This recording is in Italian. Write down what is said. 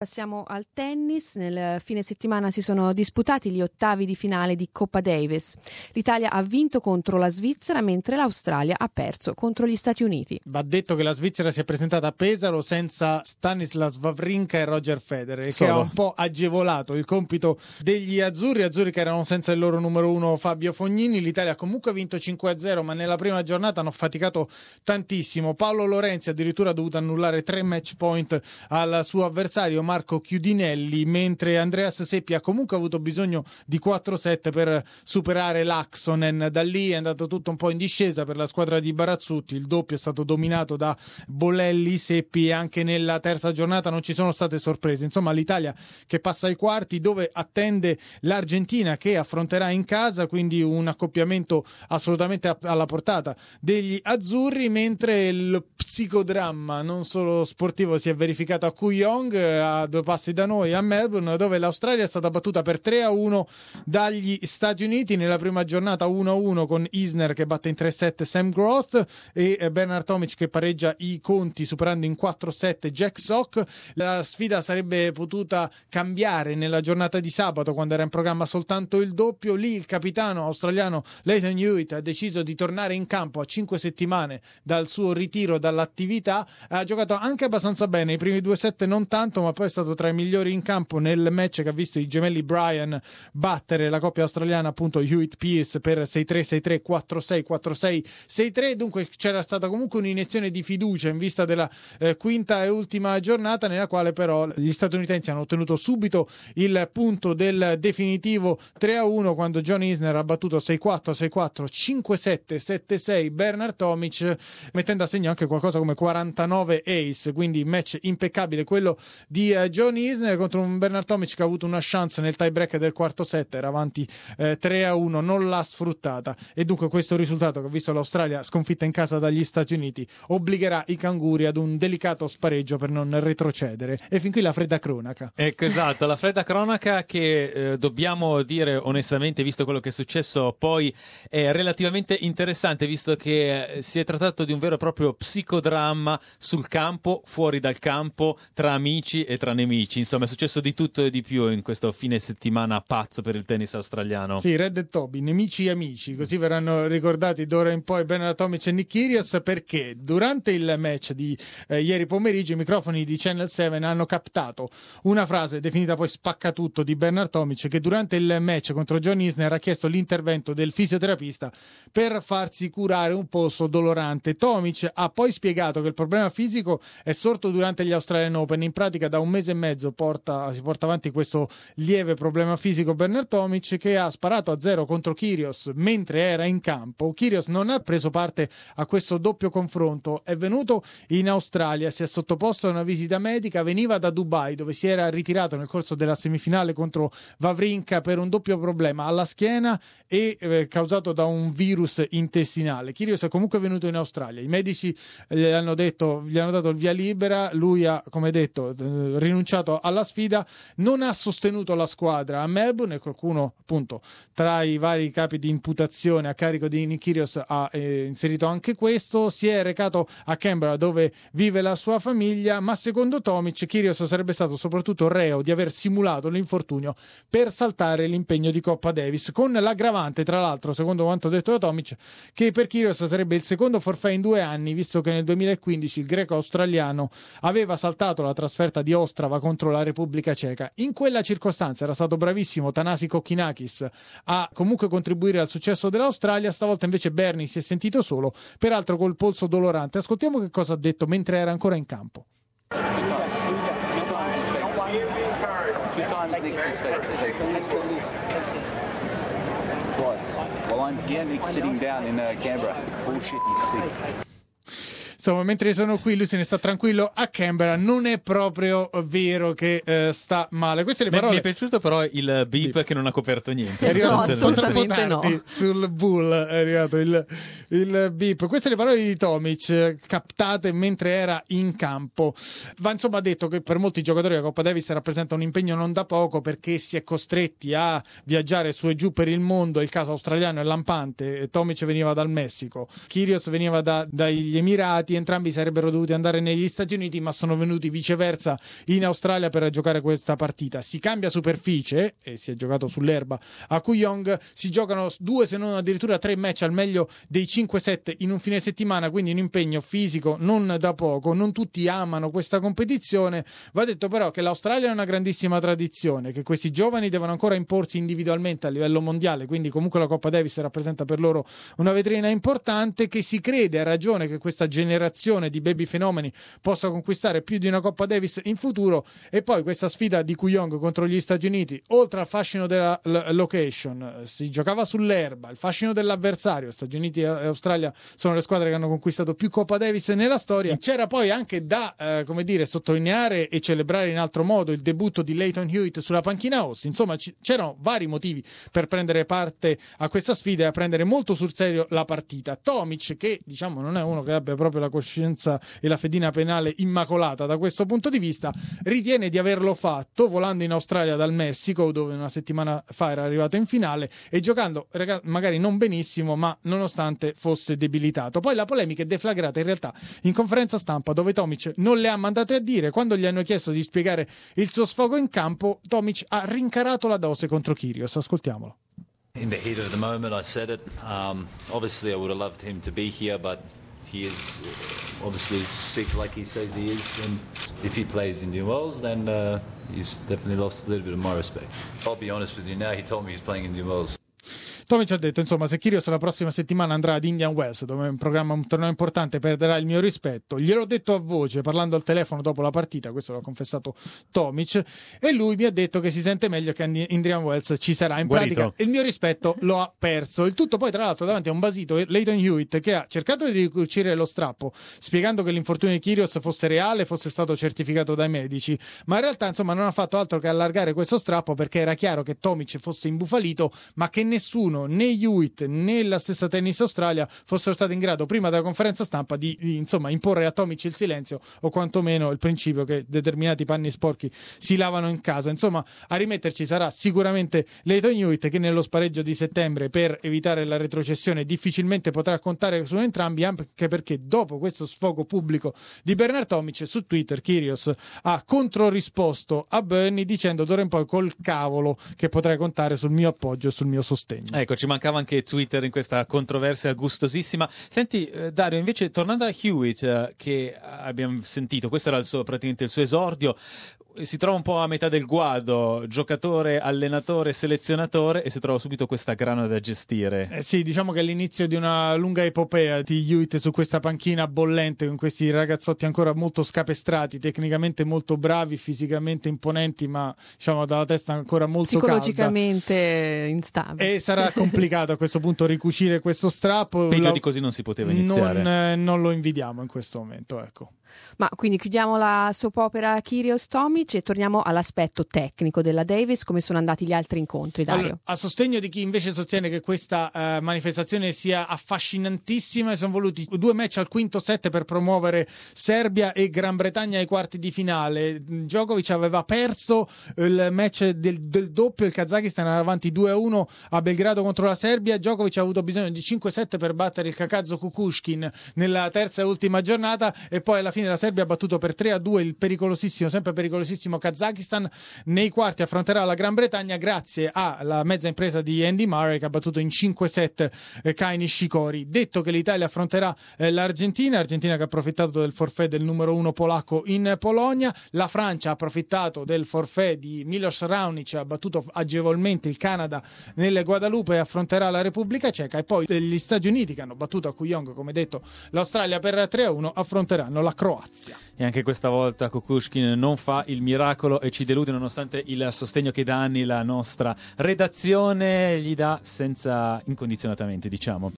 Passiamo al tennis. Nel fine settimana si sono disputati gli ottavi di finale di Coppa Davis. L'Italia ha vinto contro la Svizzera, mentre l'Australia ha perso contro gli Stati Uniti. Va detto che la Svizzera si è presentata a Pesaro senza Stanislas Wawrinka e Roger Federer, che ha un po' agevolato il compito degli azzurri che erano senza il loro numero uno Fabio Fognini. L'Italia comunque ha vinto 5-0, ma nella prima giornata hanno faticato tantissimo. Paolo Lorenzi addirittura ha dovuto annullare 3 match point al suo avversario Marco Chiudinelli, mentre Andreas Seppi ha comunque avuto bisogno di 4-7 per superare Laaksonen. Da lì è andato tutto un po' in discesa per la squadra di Barazzutti, il doppio è stato dominato da Bolelli, Seppi, e anche nella terza giornata non ci sono state sorprese. Insomma, l'Italia che passa ai quarti, dove attende l'Argentina che affronterà in casa, quindi un accoppiamento assolutamente alla portata degli azzurri, mentre il psicodramma non solo sportivo si è verificato a Kooyong, a 2 passi da noi, a Melbourne, dove l'Australia è stata battuta per 3-1 dagli Stati Uniti nella prima giornata, 1-1 con Isner che batte in 3-7 Sam Groth e Bernard Tomic che pareggia i conti superando in 4-7 Jack Sock. La sfida sarebbe potuta cambiare nella giornata di sabato, quando era in programma soltanto il doppio. Lì il capitano australiano Lleyton Hewitt ha deciso di tornare in campo a 5 settimane dal suo ritiro dall'attività. Ha giocato anche abbastanza bene, i primi 2 set non tanto, ma poi è stato tra i migliori in campo nel match che ha visto i gemelli Bryan battere la coppia australiana, appunto Hewitt Pearce, per 6-3, 6-3, 4-6, 4-6, 6-3. Dunque c'era stata comunque un'iniezione di fiducia in vista della quinta e ultima giornata, nella quale però gli statunitensi hanno ottenuto subito il punto del definitivo 3-1 quando John Isner ha battuto 6-4, 6-4, 5-7, 7-6 Bernard Tomic, mettendo a segno anche qualcosa come 49 ace, quindi match impeccabile quello di John Isner contro un Bernard Tomic che ha avuto una chance nel tie break del quarto set, era avanti 3-1, non l'ha sfruttata, e dunque questo risultato, che ha visto l'Australia sconfitta in casa dagli Stati Uniti, obbligherà i canguri ad un delicato spareggio per non retrocedere. E fin qui la fredda cronaca. Ecco, esatto, la fredda cronaca che dobbiamo dire onestamente, visto quello che è successo, poi è relativamente interessante, visto che si è trattato di un vero e proprio psicodramma sul campo, fuori dal campo, tra amici e tra nemici. Insomma, è successo di tutto e di più in questo fine settimana pazzo per il tennis australiano. Sì, Red e Toby, nemici e amici, così verranno ricordati d'ora in poi Bernard Tomic e Nick Kyrgios, perché durante il match di ieri pomeriggio i microfoni di Channel 7 hanno captato una frase definita poi spaccatutto di Bernard Tomic, che durante il match contro John Isner ha chiesto l'intervento del fisioterapista per farsi curare un polso dolorante. Tomic ha poi spiegato che il problema fisico è sorto durante gli Australian Open. In pratica da 1 mese e mezzo si porta avanti questo lieve problema fisico Bernard Tomic, che ha sparato a 0 contro Kyrgios mentre era in campo. Kyrgios non ha preso parte a questo doppio confronto, è venuto in Australia, si è sottoposto a una visita medica, veniva da Dubai dove si era ritirato nel corso della semifinale contro Wawrinka per un doppio problema alla schiena e causato da un virus intestinale. Kyrgios è comunque venuto in Australia, i medici gli hanno dato il via libera, lui ha, come detto, rinunciato alla sfida, non ha sostenuto la squadra a Melbourne, e qualcuno appunto tra i vari capi di imputazione a carico di Nick Kyrgios ha inserito anche questo. Si è recato a Canberra dove vive la sua famiglia, ma secondo Tomic Kyrgios sarebbe stato soprattutto reo di aver simulato l'infortunio per saltare l'impegno di Coppa Davis, con l'aggravante, tra l'altro, secondo quanto detto da Tomic, che per Kyrgios sarebbe il secondo forfait in 2 anni, visto che nel 2015 il greco australiano aveva saltato la trasferta di Ostrava contro la Repubblica Ceca. In quella circostanza era stato bravissimo Thanasi Kokkinakis a comunque contribuire al successo dell'Australia, stavolta invece Berni si è sentito solo, peraltro col polso dolorante. Ascoltiamo che cosa ha detto mentre era ancora in campo. Insomma, mentre sono qui lui se ne sta tranquillo a Canberra. Non è proprio vero che sta male. Queste le parole. Mi è piaciuto però il beep che non ha coperto niente. È arrivato assolutamente troppo tardi, no. sul bull è arrivato il beep. Queste le parole di Tomic captate mentre era in campo. Va insomma detto che per molti giocatori la Coppa Davis rappresenta un impegno non da poco, perché si è costretti a viaggiare su e giù per il mondo. Il caso australiano è lampante. Tomic veniva dal Messico, Kyrgios veniva dagli Emirati, infatti entrambi sarebbero dovuti andare negli Stati Uniti, ma sono venuti viceversa in Australia per giocare questa partita. Si cambia superficie e si è giocato sull'erba a Kooyong, si giocano 2 se non addirittura 3 match al meglio dei 5-7 in un fine settimana, quindi un impegno fisico non da poco. Non tutti amano questa competizione. Va detto però che l'Australia ha una grandissima tradizione, che questi giovani devono ancora imporsi individualmente a livello mondiale, quindi comunque la Coppa Davis rappresenta per loro una vetrina importante, che si crede a ragione che questa generazione di baby fenomeni possa conquistare più di una Coppa Davis in futuro. E poi questa sfida di Kooyong contro gli Stati Uniti, oltre al fascino della location, si giocava sull'erba, il fascino dell'avversario. Stati Uniti e Australia sono le squadre che hanno conquistato più Coppa Davis nella storia. C'era poi anche da sottolineare e celebrare in altro modo il debutto di Lleyton Hewitt sulla panchina host. Insomma, c'erano vari motivi per prendere parte a questa sfida e a prendere molto sul serio la partita. Tomic, che diciamo non è uno che abbia proprio la coscienza e la fedina penale immacolata da questo punto di vista, ritiene di averlo fatto volando in Australia dal Messico, dove una settimana fa era arrivato in finale, e giocando magari non benissimo, ma nonostante fosse debilitato. Poi la polemica è deflagrata in realtà in conferenza stampa, dove Tomic non le ha mandate a dire. Quando gli hanno chiesto di spiegare il suo sfogo in campo, Tomic ha rincarato la dose contro Kyrgios. Ascoltiamolo. In the heat of the moment, I said it. Obviously, I would have loved him to be here, but he is obviously sick, like he says he is. And if he plays Indian Wells, then he's definitely lost a little bit of my respect. I'll be honest with you now. He told me he's playing Indian Wells. Tomic ha detto, insomma, se Kyrgios la prossima settimana andrà ad Indian Wells, dove è un torneo importante, perderà il mio rispetto. Gliel'ho detto a voce, parlando al telefono dopo la partita, questo l'ha confessato Tomic, e lui mi ha detto che si sente meglio che Indian Wells ci sarà. In pratica il mio rispetto lo ha perso. Il tutto poi tra l'altro davanti a un basito Lleyton Hewitt, che ha cercato di ricucire lo strappo, spiegando che l'infortunio di Kyrgios fosse reale, fosse stato certificato dai medici, ma in realtà insomma non ha fatto altro che allargare questo strappo, perché era chiaro che Tomic fosse imbufalito, ma che nessuno, né Hewitt né la stessa Tennis Australia, fossero stati in grado prima della conferenza stampa di insomma imporre a Tomic il silenzio, o quantomeno il principio che determinati panni sporchi si lavano in casa. Insomma, a rimetterci sarà sicuramente Lleyton Hewitt, che nello spareggio di settembre, per evitare la retrocessione, difficilmente potrà contare su entrambi, anche perché dopo questo sfogo pubblico di Bernard Tomic su Twitter, Kyrgios ha controrisposto a Bernie dicendo: d'ora in poi col cavolo che potrai contare sul mio appoggio e sul mio sostegno. Ecco, ci mancava anche Twitter in questa controversia gustosissima. Senti, Dario, invece tornando a Hewitt, che abbiamo sentito, questo era praticamente il suo esordio, si trova un po' a metà del guado, giocatore, allenatore, selezionatore, e si trova subito questa grana da gestire. Sì, diciamo che è l'inizio di una lunga epopea di Hewitt su questa panchina bollente, con questi ragazzotti ancora molto scapestrati, tecnicamente molto bravi, fisicamente imponenti, ma diciamo dalla testa ancora molto psicologicamente instabile. E sarà complicato a questo punto ricucire questo strappo. Peggio di così non si poteva iniziare. Non lo invidiamo in questo momento, ecco. Ma quindi chiudiamo la soap opera Kyrgios-Tomic e torniamo all'aspetto tecnico della Davis. Come sono andati gli altri incontri, Dario? Allora, a sostegno di chi invece sostiene che questa manifestazione sia affascinantissima, sono voluti 2 match al quinto set per promuovere Serbia e Gran Bretagna ai quarti di finale. Djokovic aveva perso il match del doppio, il Kazakistan era avanti 2-1 a Belgrado contro la Serbia. Djokovic ha avuto bisogno di 5 set per battere il Kakazo Kukushkin nella terza e ultima giornata, e poi alla fine la Serbia ha battuto per 3-2 il sempre pericolosissimo Kazakistan. Nei quarti affronterà la Gran Bretagna grazie alla mezza impresa di Andy Murray, che ha battuto in 5 set Kai Nishikori. Detto che l'Italia affronterà l'Argentina che ha approfittato del forfait del numero 1 polacco in Polonia. La Francia ha approfittato del forfait di Milos Raonic, ha battuto agevolmente il Canada nel Guadalupe e affronterà la Repubblica Ceca. E poi gli Stati Uniti, che hanno battuto a Kooyong, come detto, l'Australia per 3-1, affronteranno la Croazia. E anche questa volta Kukushkin non fa il miracolo e ci delude, nonostante il sostegno che da anni la nostra redazione gli dà senza incondizionatamente, diciamo.